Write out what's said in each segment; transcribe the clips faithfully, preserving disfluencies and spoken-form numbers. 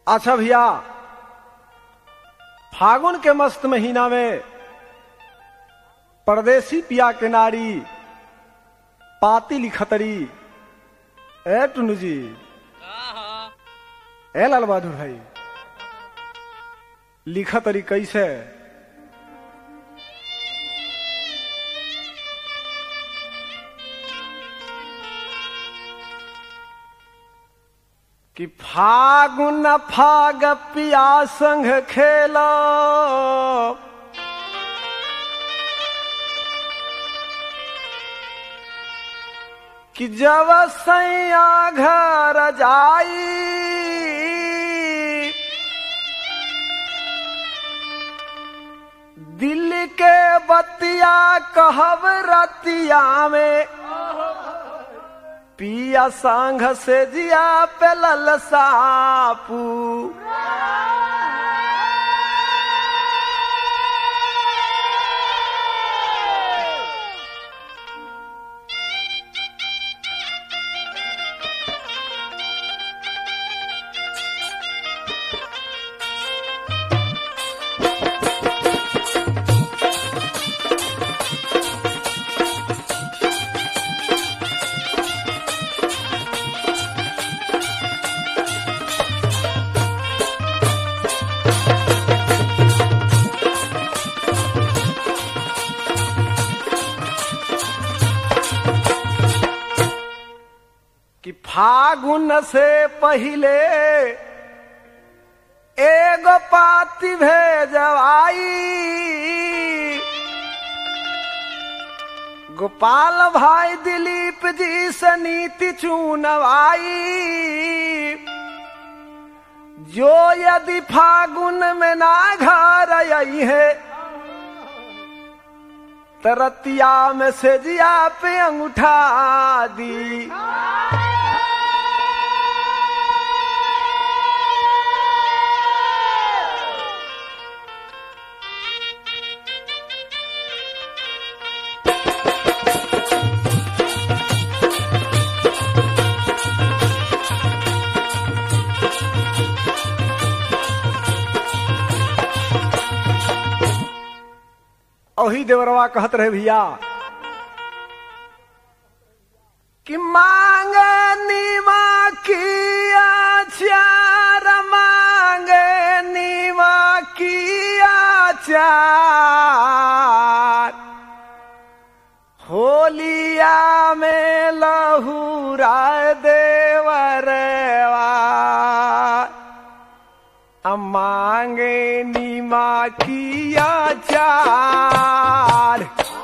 अच्छा भैया, फागुन के मस्त महीना में परदेसी पिया के नारी पाती लिखतरी ए टुनु जी, ए लाल बहादुर भाई, लिखतरी कैसे? कि फागुन फाग पिया संग खेलो, कि जब सैया घर जाई, दिल के बतिया कहब रतिया में, पिया संग से जिया पे ललसापू। कि फागुन से पहिले एगो पाती भेजवाई, गोपाल भाई दिलीप जी से नीति चुनवाई, जो यदि फागुन में ना घर आई है, तरतिया में से जिया पे अंगूठा दी। ओही देवरवा कहत रहे भैया कि मांगे नीमा की आचार, मांगे नीमा की आचार, होलिया में लहुरा देवरवा, मांगे नीमा की आचार,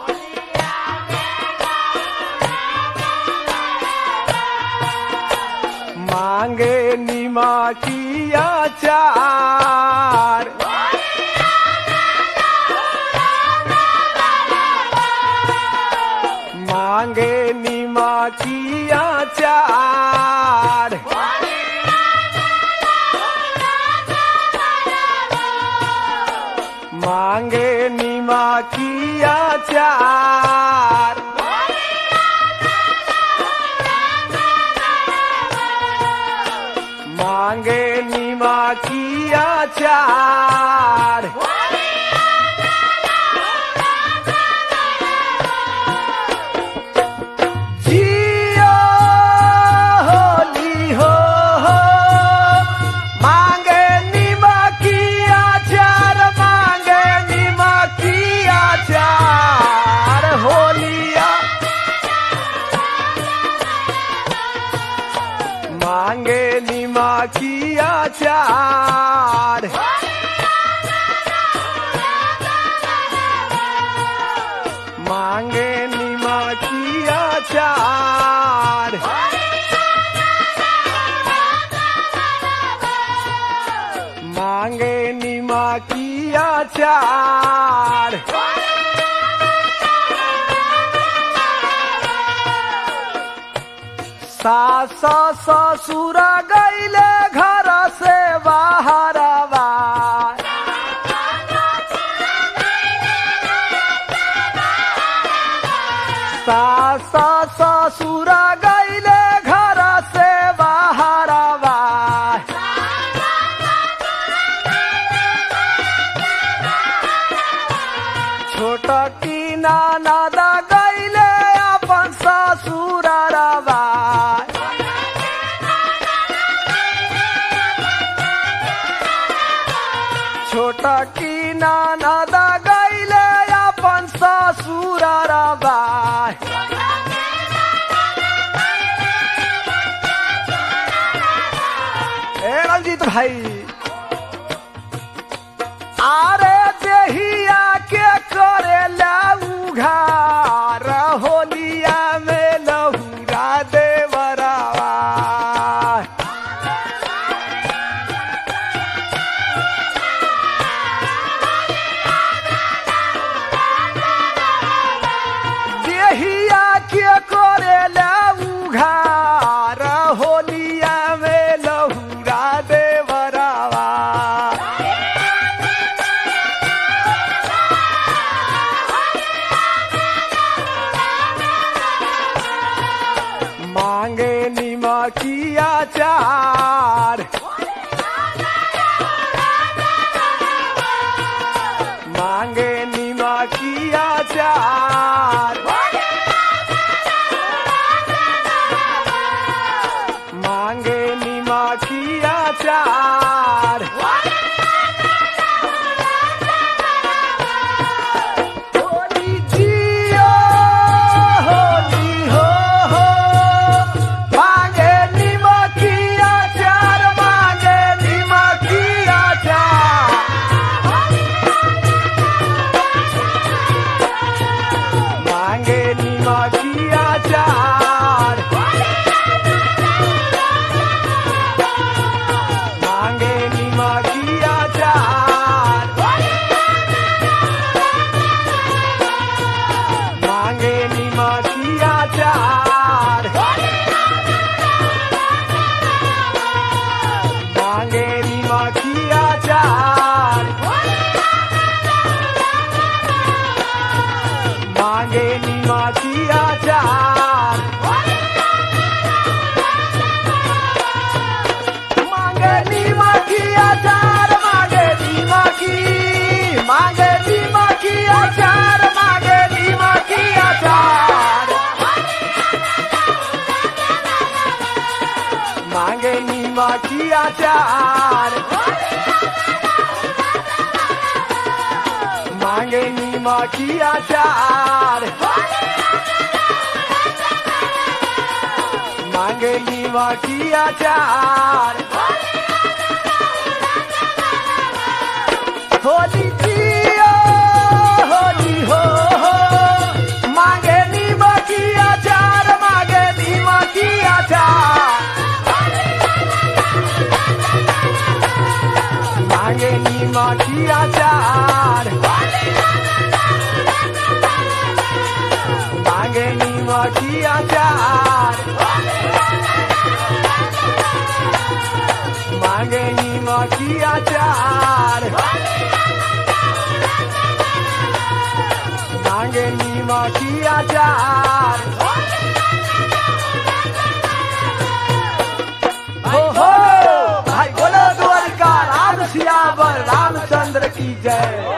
मांगे नीमा की आचार, मांगे नीमा की आचार, मांगे नीमा की आचार, मांगे नीमा की आचार, जियो होली हो, हो मांगे नीमा की आचार, मांगे नीमा की आचार, होलिया मांगे नीमा की आचार, मांगे नीमा की आचार, मांगे नीमा की आचार, सास ससुर गईले घर से बाहर, सास ससुर गईले घर से बाहर, ननद गईले अपन ससुरवा छोटकी ननद गईले अपन ससुरवा ए रंजीत भाई आरे देहिया के करे उघार होलिया में लहुरा देवरावा देहिया के करे उघार होलिया में लहुरा देवरावा मांगे निमकिया चार मांगे निमकिया चार मांगे निमकिया चार होली जियो होली हो हो मांगे निमकिया चार मांगे निमकिया चार मांगे निमकिया चार मांगे निमकिया चार मांगे निमकिया चार मांगे निमकिया चार मांगे निमकिया चार मांगे निमकिया चार मांगे निमकी मांगे निमकिया चार मांगे निमकिया चार मांगे निमकिया चार मांगे निमकिया चार मांगे निमकिया चार होली जियो होली हो हो मांगे निमकिया चार मांगे निमकिया चार मांगे निमकिया चार मांगे निमकिया चार मांगे निमकिया चार मांगे निमकिया चार हो हो भाई बोलो द्वारका राम सियावर रामचंद्र की जय।